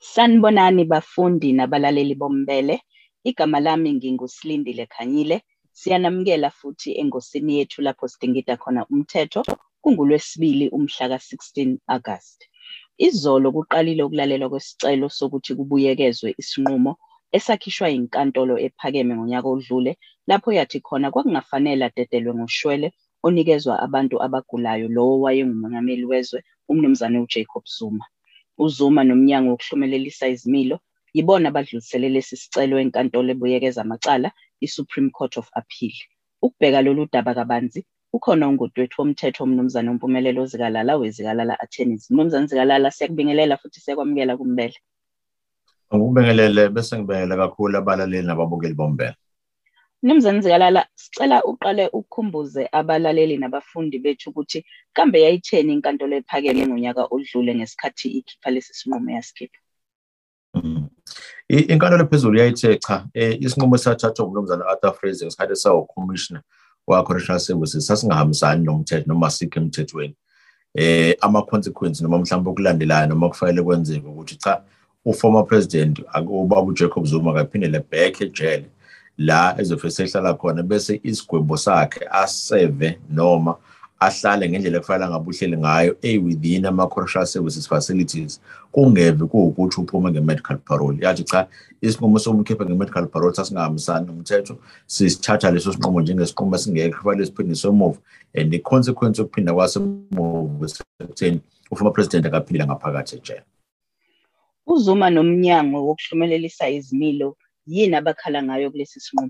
Sanibonani bafundi nabalaleli bombele. Igama lami nginguSilindile Khanyile. Siyanamukela futhi engosini yethu lapho sidingida khona umthetho. KunguLwesibili umhla ka-16 August. Izolo kuqalile ukulalelwa kwesicelo sokuthi kubuyekezwe isinqumo esakhishwa inkantolo ephakeme ngonyaka odlule lapho yathi khona kwakungafanele adedelwe ngoshwele onikezwa abantu abagulayo lowo wayengumongameli wezwe umnumzane uJacob Zuma. uZuma nomnyango wokuhlumelelisa izimilo yibona abadlulisele lesi sicelo enkantolo ebuyekeza amacala iSupreme Court of Appeal. Ukubheka lolu daba kabanzi ukhona ungudwethu womthetho umnumzane uMpumelelo Zikalala weZikalala Attorneys. Mnumzane Zikalala, siyakubingelela futhi siyakwamukela kumbele. Ngikubingelele bese ngibingelela kakhulu abalaleli nababukeli bombele. Mnumzane Zikalala, sicela uqale ukukhumbuze abalaleli nabafundi bethu ukuthi kambe yayitheni inkantolo ephakeme ngonyaka odlule ngesikhathi ikhipha lesi sinqumo yasikhipha. Inkantolo ephezulu yayithe cha, isinqumo sathathwa ngumnumzane Arthur Fraser ngesikhathi sawo-commissioner wa-correctional services sasingahambisani nomthetho noma sikho emthethweni. Ama-consequence noma mhlawumbe ukulandelayo noma kufanele kwenzeke ukuthi cha, u-former president ubaba uJacob Zuma akaphindele back ejele la ezofese ehlala khona bese isigwebo sakhe aseve noma ahlale ngendlela ekufanele ngabuhleli ngayo within ama-correctional services facilities kungeve kuwukuthi uphume nge-medical parole. Yathi cha, isinqumo somkhipha nge-medical parole sasingahambisani nomthetho, sisithatha leso sinqumo njengesinqumo esingekho kufanele siphinde somuva, and i-consequence yokuphinda kwasemuva sekutheni u-former president akaphila ngaphakathi ejele. uZuma nomnyango wokuhlumelelisa izimilo yini abakhala ngayo kulesi sinqumo?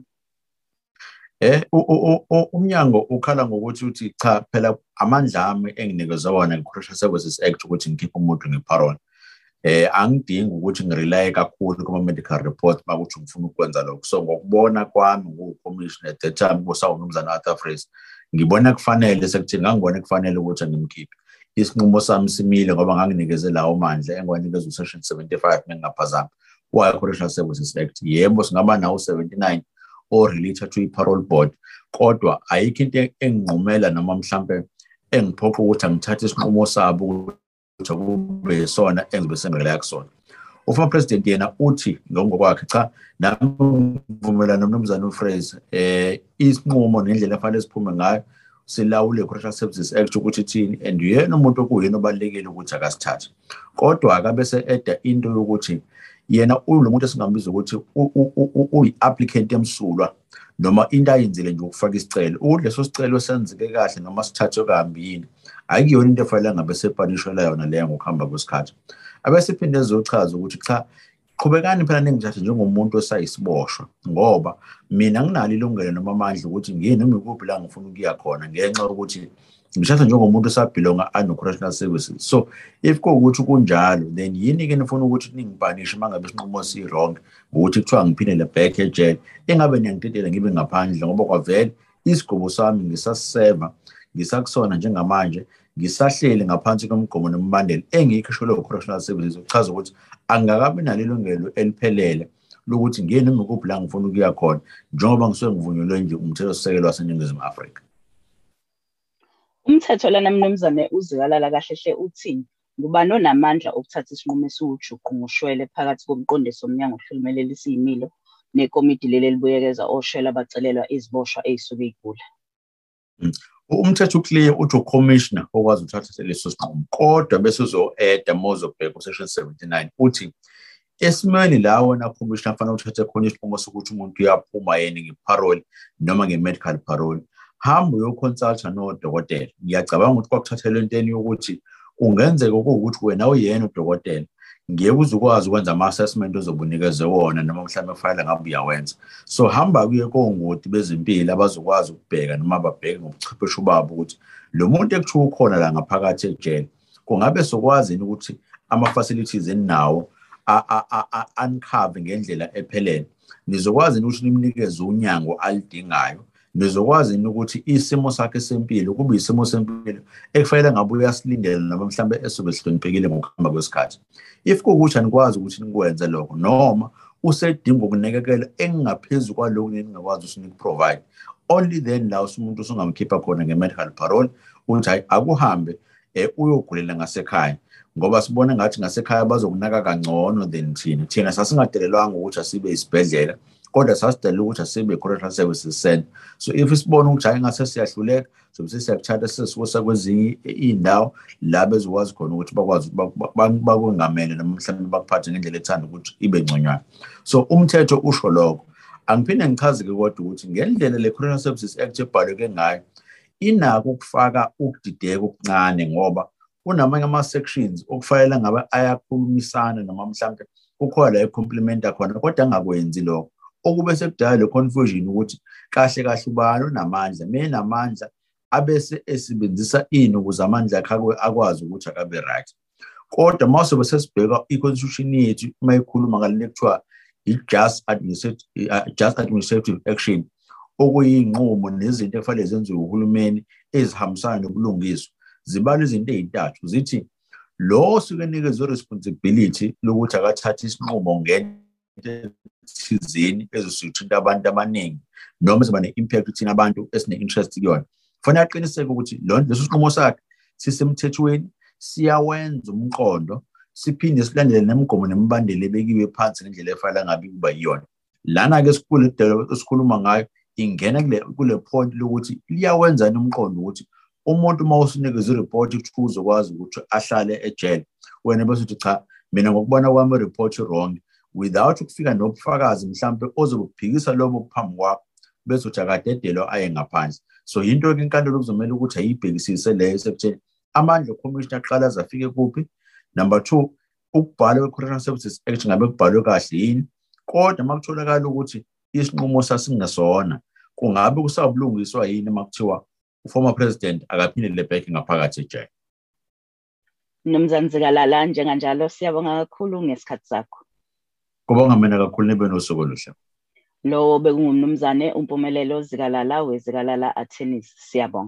Umnyango ukhala ngokuthi uthi cha phela amandla ami enginikezwe wona nge-Correctional Services Act ukuthi ngikhiphe umuntu ngeparole. Angidingi ukuthi ngirely kakhulu kuma-medical report bakuthi ngifuna ukwenza lokho. So ngokubona kwami ngu-commissioner at that time kusawumnumzane Arthur Fraser, ngibona kufanele sekuthini ngangibona kufanele ukuthi ngimkhiphe. Isinqumo sami simile ngoba nganginikeze lawo mandla engwanikezwe u-Section 75 mengingaphazami wa-Correctional Services Act. Yebo singaba nawo 79 or related to i-parole board, kodwa ayikho into enginqumela noma mhlambe engiphoqa ukuthi angithathe isinqumo sabo ukuthi kube yisona engizobe sengirelaya kusona. U-former president yena uthi ngokwakhe cha, nami ngivumelana nomnumzane uFraser isinqumo nendlela efanele siphume ngayo silawule i-Correctional Services Act ukuthi thini, and yena umuntu okuyena obalekile ukuthi akasithathe. Kodwa akabese eda into yokuthi yena ulo muntu esingambiza ukuthi uyi-applicant emsulwa noma into ayenzile nje ukufaka isicelo ukuthi leso sicelo senzeke kahle noma sithathwe kahambi yini, akuyona into efanele ngabe sepanishela yona leyo ngokuhamba kwesikhathi. Abesiphinde ezochaza ukuthi cha, qhubekani phela ningithathe njengomuntu osayisiboshwa ngoba mina nginalo ilungelo noma amandla ukuthi ngiye noma ikuphi la ngifuna ukuya khona ngenxa yokuthi ngishada njengomuntu osabhilonga ano-correctional services. So if kuwukuthi kunjalo then yini-ke nifuna ukuthi ningipanishe uma ngabe isinqumo si-wrong ngokuthi kuthiwa ngiphindele back ejele engabe niyangidedela ngibe ngaphandle ngoba kwavele isigwebo sami ngisasiseva ngisakusona njengamanje ngisahleli ngaphansi komgomo nemibandela engiyikhishelwe u-correctional services ukuchaza ukuthi angakabi nalo ilungelo eliphelele lokuthi ngiye noma ikuphi la ngifuna ukuya khona njengoba ngisuke ngivunyelwe nje umthethosisekelo waseNingizimu Afrika. Umthetho lana mnumzane uZikalala kahle hle uthini? Ngubani onamandla okuthatha isinqumo esiwujuqu ngoshwele phakathi komqondisi womnyango wokuhlumelelisa izimilo nekomidi leli elibuyekeza oshwele abacelelwa iziboshwa ezisuke igula? Umthetho uclear uthi ucommissioner okwazi ukuthatha leso sinqumo, kodwa bese uzo-eda mozobheka u-Section 79 uthi esimeni la wena commissioner fanele uthathe khona isinqumo sokuthi umuntu uyaphuma yena ngeparole noma nge-medical parole, hamba uyoconsulta nodokotela. Ngiyacabanga ukuthi kwakuthathelwe enteni yokuthi kungenzeka ukuthi wena uyena udokotela ngeke uzukwazi ukwenza ama-assessment ozobunikezwe wona noma mhlawumbe kufanele ngabe uyawenza. So hamba kuye kongoti bezempilo abazokwazi ukubheka noma babheke ngobuchwepheshe babo ukuthi lo muntu ekuthiwa ukhona la ngaphakathi ejele kungabe sokwazi ukuthi ama-facilities enawo uncover ngendlela ephelele, nizokwazi ukuthi nimnikeze unyango alidingayo, nizokwazi ukuthi isimo sakhe sempilo kube isimo sempilo ekufanele ngabe uyasilindela noma mhlambe esobe sihloniphekile ngokuhamba kwesikhathi. If kuwukuthi anikwazi ukuthi nikwenze lokho noma usedinga ukunakekela engaphezulu kwalokho ningakwazi ukuthi nikuprovide, only then la umuntu usungamkhipha khona nge-medical parole ukuthi hayi akuhambe uyogulela ngasekhaya ngoba sibone ngathi ngasekhaya bazokunaka kangcono than thina sasingadelelwanga ukuthi asibe isibhedlela kodwa sasidelela ukuthi asibe i-correctional services center. So if sibone ukuthi hayi ngase siyahluleka sobe sesiyakuthatha sesikusa kwezinye iy'ndawo la bezokwazi khona ukuthi bakwazi bakwengamele noma mhlawumbe bakuphathe ngendlela ethanda ukuthi ibe ngconywana. So umthetho usho lokho. Angiphinde ngichaze-ke kodwa ukuthi ngendlela le-Correctional Services Act ebhaleke ngayo inako ukufaka ukudideka okuncane ngoba kunamanye ama-sections okufanele ngabe ayakhulumisana noma mhlawumbe kukhona la i-complimenta khona kodwa angakwenzi lokho okube sekudala le confusion ukuthi kahle kahle ubani onamandla menamandla abese esebenzisa ini ukuze amandla akhe akwazi ukuthi akabe right. Kodwa mase bese sibheka i-constitution yethu mayikhuluma ngalento ekuthiwa i-just administrative action okuyinqumo nezinto ekufanele zenziwe uhulumeni ezihambisana nobulungiswa. Zibala izinto ezintathu zithi lo osuke enikezwe responsibility lokuthi akathathe isinqumo ngento thizeni ezosithinta abantu abaningi noma ezoba ne-impact kuthina abantu esine-interest kuyona. Kufanele aqiniseke ukuthi leso sinqumo sakhe sisemthethweni, siyawenza umqondo, siphinde silandele nemigomo nemibandela ebekiwe phansi ngendlela efanele ngabe kuba yiyona. Lana-ke esikhuluma ngayo ingena kule point lokuthi liyawenza nomqondo ukuthi umuntu uma usinikeza i-report ukuthi uzokwazi ukuthi ahlale ejele wena bese uthi cha mina ngokubona kwami i-report wrong without ukufika nobufakazi mhlawumbe ozobuphikisa lobo phambi kwakho bese uthi akadedelwa aye ngaphandle. So into-ke inkantolo kuzomela ukuthi ayibhekisise leyo sekutheni amandla commissioner aqala azafike kuphi. Number 2, ukubhalwa kwe-Correctional Services Act ngabe kubhalwe kahle yini kodwa makutholakala ukuthi isinqumo sasingesona kungabe kusabulungiswa yini makuthiwa uformer president akaphindele back ngaphakathi ejele. Mnumzane Zikalala njenganjalo siyabonga kakhulu ngesikhathi sakho. Kubonga mina kakhulu nibe nosuku oluhle. Lo bekungumnumzane uMpumelelo Zikalala weZikalala Attorneys. Siyabonga.